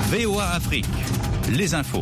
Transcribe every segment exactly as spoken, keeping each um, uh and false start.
V O A Afrique, les infos.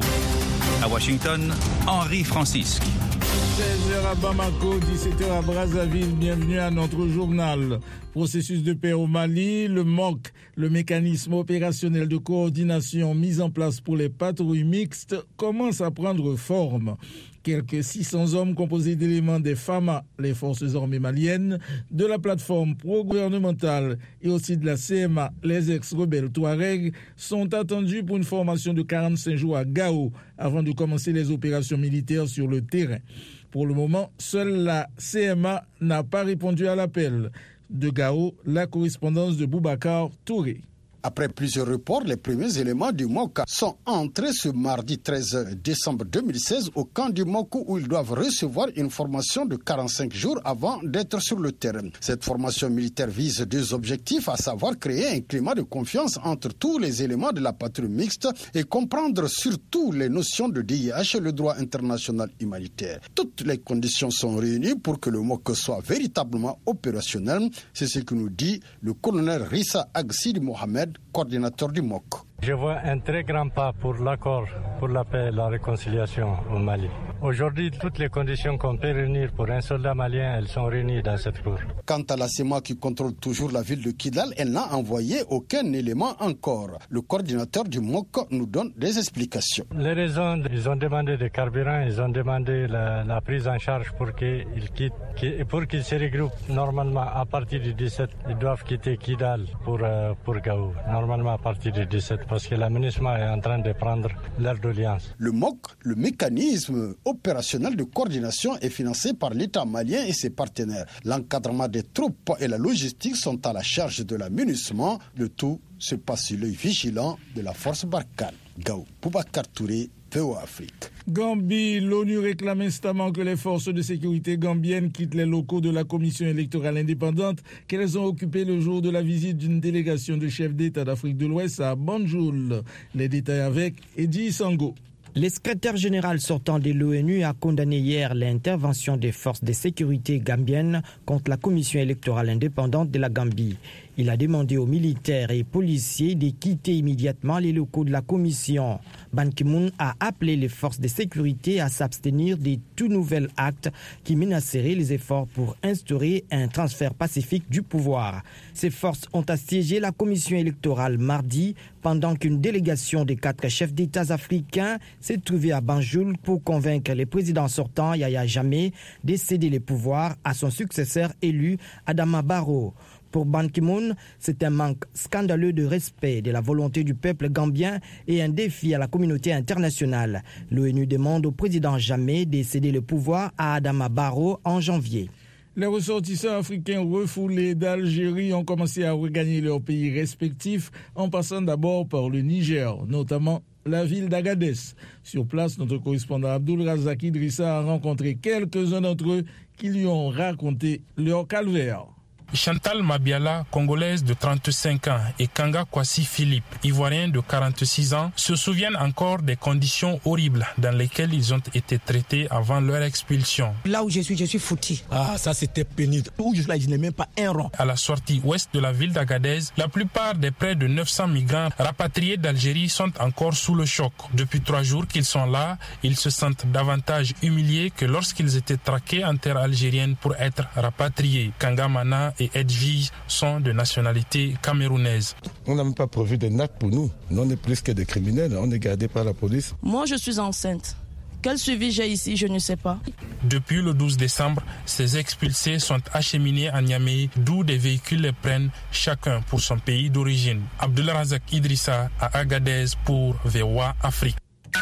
À Washington, Henri Francisque. seize heures à Bamako, dix-sept heures à Brazzaville. Bienvenue à notre journal. Processus de paix au Mali, le M O C, le mécanisme opérationnel de coordination mis en place pour les patrouilles mixtes, commence à prendre forme. Quelques six cents hommes composés d'éléments des F A M A, les forces armées maliennes, de la plateforme pro-gouvernementale et aussi de la C M A, les ex-rebelles Touareg, sont attendus pour une formation de quarante-cinq jours à Gao avant de commencer les opérations militaires sur le terrain. Pour le moment, seule la C M A n'a pas répondu à l'appel. De Gao, la correspondance de Boubacar Touré. Après plusieurs reports, les premiers éléments du M O C sont entrés ce mardi treize décembre deux mille seize au camp du M O C où ils doivent recevoir une formation de quarante-cinq jours avant d'être sur le terrain. Cette formation militaire vise deux objectifs, à savoir créer un climat de confiance entre tous les éléments de la patrouille mixte et comprendre surtout les notions de D I H et le droit international humanitaire. Toutes les conditions sont réunies pour que le M O C soit véritablement opérationnel. C'est ce que nous dit le colonel Rissa Agsidi Mohamed, coordinateur du M O C. Je vois un très grand pas pour l'accord, pour la paix et la réconciliation au Mali. Aujourd'hui, toutes les conditions qu'on peut réunir pour un soldat malien, elles sont réunies dans cette cour. Quant à la C M A qui contrôle toujours la ville de Kidal, elle n'a envoyé aucun élément encore. Le coordinateur du M O C nous donne des explications. Les raisons, ils ont demandé des carburants, ils ont demandé la, la prise en charge pour qu'ils quittent, pour qu'ils se regroupent. Normalement, à partir du dix-sept, ils doivent quitter Kidal pour, euh, pour Gao. Normalement, à partir du dix-sept. Parce que l'aménagement est en train de prendre l'air d'alliance. Le M O C, le mécanisme opérationnel de coordination, est financé par l'État malien et ses partenaires. L'encadrement des troupes et la logistique sont à la charge de l'aménagement. Le tout se passe sur l'œil vigilant de la force Barkhane. Gao, Boubacar Touré, V O A Afrique. Gambie, l'ONU réclame instamment que les forces de sécurité gambiennes quittent les locaux de la commission électorale indépendante qu'elles ont occupés le jour de la visite d'une délégation de chefs d'État d'Afrique de l'Ouest à Banjul. Les détails avec Eddy Sango. Le secrétaire général sortant de l'ONU a condamné hier l'intervention des forces de sécurité gambiennes contre la commission électorale indépendante de la Gambie. Il a demandé aux militaires et policiers de quitter immédiatement les locaux de la commission. Ban Ki-moon a appelé les forces de sécurité à s'abstenir de tout nouvel acte qui menaceraient les efforts pour instaurer un transfert pacifique du pouvoir. Ces forces ont assiégé la commission électorale mardi pendant qu'une délégation de quatre chefs d'État africains s'est trouvée à Banjul pour convaincre le président sortant Yahya Jammeh de céder le pouvoir à son successeur élu Adama Barrow. Pour Ban Ki-moon, c'est un manque scandaleux de respect de la volonté du peuple gambien et un défi à la communauté internationale. L'ONU demande au président Jammeh de céder le pouvoir à Adama Barrow en janvier. Les ressortissants africains refoulés d'Algérie ont commencé à regagner leurs pays respectifs en passant d'abord par le Niger, notamment la ville d'Agadez. Sur place, notre correspondant Abdul Razak Idrissa a rencontré quelques-uns d'entre eux qui lui ont raconté leur calvaire. Chantal Mabiala, congolaise de trente-cinq ans, et Kanga Kwasi Philippe, ivoirien de quarante-six ans, se souviennent encore des conditions horribles dans lesquelles ils ont été traités avant leur expulsion. Là où je suis, je suis foutu. Ah, ça c'était pénible. Où je suis là, je n'ai même pas un rond. À la sortie ouest de la ville d'Agadez, la plupart des près de neuf cents migrants rapatriés d'Algérie sont encore sous le choc. Depuis trois jours qu'ils sont là, ils se sentent davantage humiliés que lorsqu'ils étaient traqués en terre algérienne pour être rapatriés. Kanga Mana et Edwige sont de nationalité camerounaise. On n'a même pas prévu de N A C pour nous. Nous, on est plus que des criminels, on est gardés par la police. Moi, je suis enceinte. Quel suivi j'ai ici, je ne sais pas. Depuis le douze décembre, ces expulsés sont acheminés à Niamey, d'où des véhicules les prennent chacun pour son pays d'origine. Abdullah Razak Idrissa à Agadez pour V O A Afrique.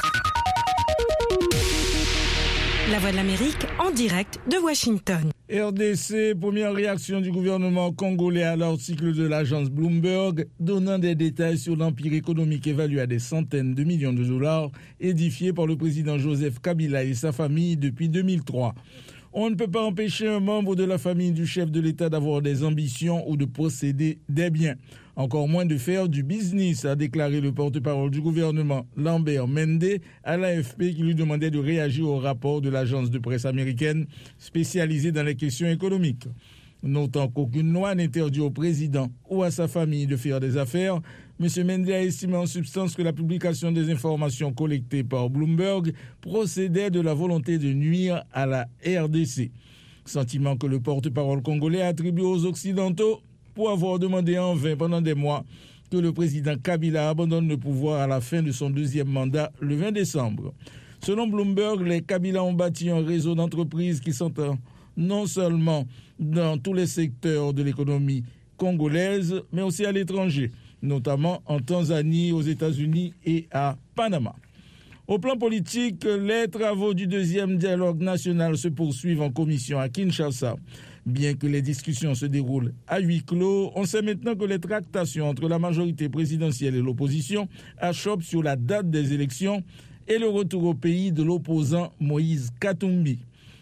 La Voix de l'Amérique en direct de Washington. R D C, première réaction du gouvernement congolais à l'article de l'agence Bloomberg donnant des détails sur l'empire économique évalué à des centaines de millions de dollars édifié par le président Joseph Kabila et sa famille depuis deux mille trois. On ne peut pas empêcher un membre de la famille du chef de l'État d'avoir des ambitions ou de posséder des biens. Encore moins de faire du business, a déclaré le porte-parole du gouvernement Lambert Mende à l'A F P qui lui demandait de réagir au rapport de l'agence de presse américaine spécialisée dans les questions économiques. Notant qu'aucune loi n'interdit au président ou à sa famille de faire des affaires, M. Mende a estimé en substance que la publication des informations collectées par Bloomberg procédait de la volonté de nuire à la R D C. Sentiment que le porte-parole congolais attribue aux Occidentaux pour avoir demandé en vain pendant des mois que le président Kabila abandonne le pouvoir à la fin de son deuxième mandat le vingt décembre. Selon Bloomberg, les Kabila ont bâti un réseau d'entreprises qui sont non seulement dans tous les secteurs de l'économie congolaise, mais aussi à l'étranger, notamment en Tanzanie, aux États-Unis et à Panama. Au plan politique, les travaux du deuxième dialogue national se poursuivent en commission à Kinshasa. Bien que les discussions se déroulent à huis clos, on sait maintenant que les tractations entre la majorité présidentielle et l'opposition achoppent sur la date des élections et le retour au pays de l'opposant Moïse Katumbi.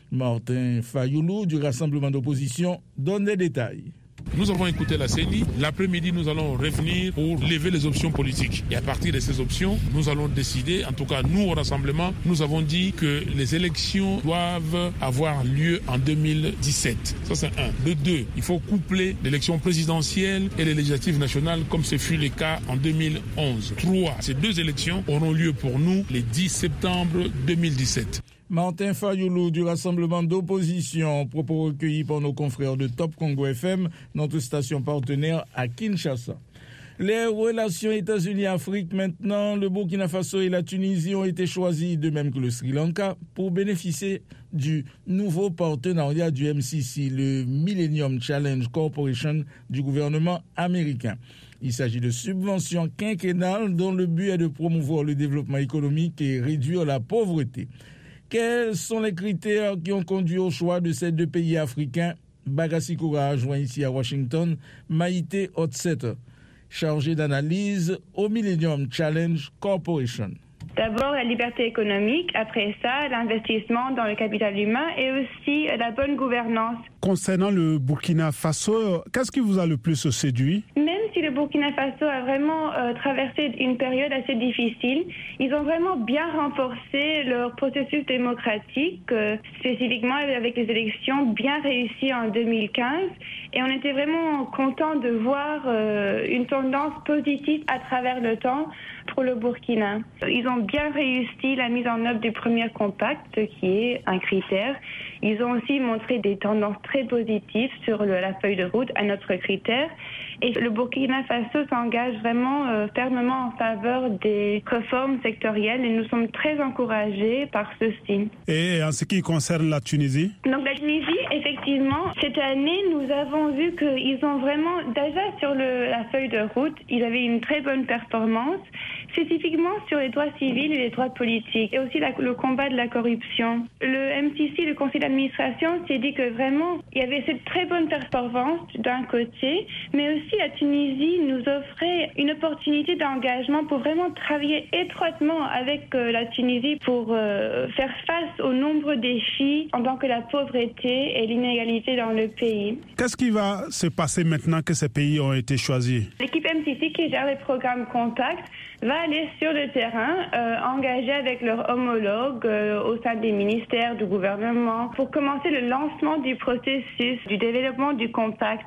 Martin Fayoulou du Rassemblement d'opposition donne des détails. Nous avons écouté la C E N I. L'après-midi, nous allons revenir pour lever les options politiques. Et à partir de ces options, nous allons décider, en tout cas nous au Rassemblement, nous avons dit que les élections doivent avoir lieu en deux mille dix-sept. Ça c'est un. De deux, il faut coupler l'élection présidentielle et les législatives nationales comme ce fut le cas en deux mille onze. Trois, ces deux élections auront lieu pour nous le dix septembre deux mille dix-sept. Martin Fayoulou du Rassemblement d'opposition, propos recueillis par nos confrères de Top Congo F M, notre station partenaire à Kinshasa. Les relations États-Unis-Afrique maintenant, le Burkina Faso et la Tunisie ont été choisis, de même que le Sri Lanka, pour bénéficier du nouveau partenariat du M C C, le Millennium Challenge Corporation du gouvernement américain. Il s'agit de subventions quinquennales dont le but est de promouvoir le développement économique et réduire la pauvreté. Quels sont les critères qui ont conduit au choix de ces deux pays africains? Bagassi Koura a joint ici à Washington Maïté Otset, chargée d'analyse au Millennium Challenge Corporation. D'abord la liberté économique, après ça l'investissement dans le capital humain et aussi la bonne gouvernance. Concernant le Burkina Faso, qu'est-ce qui vous a le plus séduit? Même si le Burkina Faso a vraiment euh, traversé une période assez difficile, ils ont vraiment bien renforcé leur processus démocratique, euh, spécifiquement avec les élections bien réussies en deux mille quinze. Et on était vraiment content de voir euh, une tendance positive à travers le temps pour le Burkina. Ils ont bien réussi la mise en œuvre du premier compact, qui est un critère. Ils ont aussi montré des tendances très positives sur le, la feuille de route à notre critère. Et le Burkina Faso s'engage vraiment euh, fermement en faveur des réformes sectorielles et nous sommes très encouragés par ceci. Et en ce qui concerne la Tunisie? Donc la Tunisie, effectivement, cette année, nous avons vu qu'ils ont vraiment, déjà sur le, la feuille de route, ils avaient une très bonne performance, spécifiquement sur les droits civils et les droits politiques, et aussi la, le combat de la corruption. Le M C C, le conseil d'administration, s'est dit que vraiment, il y avait cette très bonne performance d'un côté, mais aussi la Tunisie nous offrait une opportunité d'engagement pour vraiment travailler étroitement avec euh, la Tunisie pour euh, faire face aux nombreux défis en tant que la pauvreté et l'inégalité dans le pays. Qu'est-ce qui va se passer maintenant que ces pays ont été choisis? L'équipe M C C qui gère les programmes Contact va aller sur le terrain, euh, engager avec leurs homologues euh, au sein des ministères, du gouvernement, pour commencer le lancement du processus du développement du compact.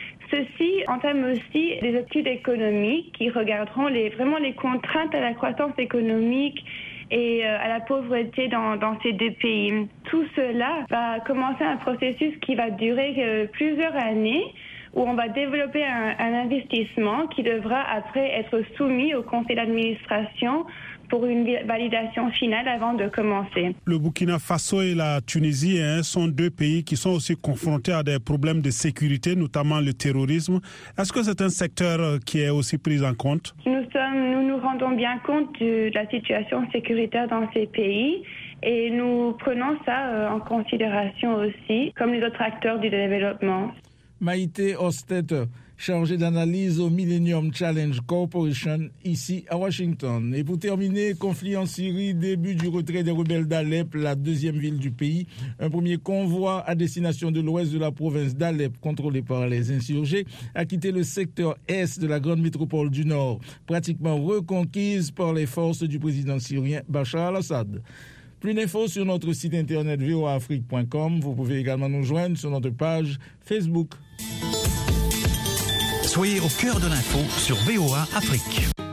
Ceci entame aussi des études économiques qui regarderont les, vraiment les contraintes à la croissance économique et euh, à la pauvreté dans, dans ces deux pays. Tout cela va commencer un processus qui va durer euh, plusieurs années, où on va développer un, un investissement qui devra après être soumis au conseil d'administration pour une validation finale avant de commencer. Le Burkina Faso et la Tunisie hein, sont deux pays qui sont aussi confrontés à des problèmes de sécurité, notamment le terrorisme. Est-ce que c'est un secteur qui est aussi pris en compte? Nous sommes, nous nous rendons bien compte de la situation sécuritaire dans ces pays et nous prenons ça en considération aussi, comme les autres acteurs du développement. Maïté Ostet, chargée d'analyse au Millennium Challenge Corporation, ici à Washington. Et pour terminer, conflit en Syrie, début du retrait des rebelles d'Alep, la deuxième ville du pays. Un premier convoi à destination de l'ouest de la province d'Alep, contrôlé par les insurgés, a quitté le secteur est de la grande métropole du nord, pratiquement reconquise par les forces du président syrien Bachar al-Assad. Plus d'infos sur notre site internet v o a afrique point com. Vous pouvez également nous joindre sur notre page Facebook. Soyez au cœur de l'info sur V O A Afrique.